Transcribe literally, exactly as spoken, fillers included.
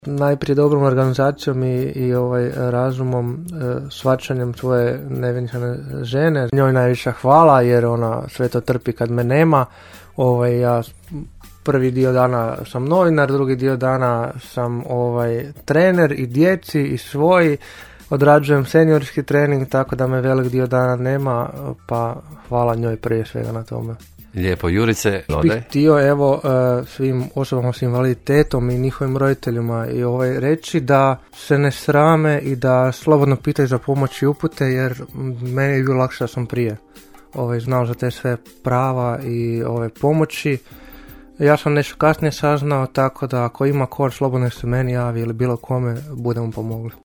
Najprije dobrom organizacijom i, i ovaj razumom, e, shvaćanjem tvoje nevjenčane žene. Njoj najviša hvala jer ona sve to trpi kad me nema. Ovaj, ja prvi dio dana sam novinar, drugi dio dana sam ovaj trener i djeci i svoji. Odrađujem seniorski trening, tako da me velik dio dana nema, pa hvala njoj prije svega na tome. Lijepo, Jurice, bih htio evo svim osobama s invaliditetom i njihovim roditeljima i ovaj reći da se ne srame i da slobodno pitaju za pomoć i upute, jer meni je bilo lakše da sam prije ovaj, znao za te sve prava i ove pomoći. Ja sam nešto kasnije saznao, tako da ako ima ko, slobodno se meni javi ili bilo kome, budemo pomogli.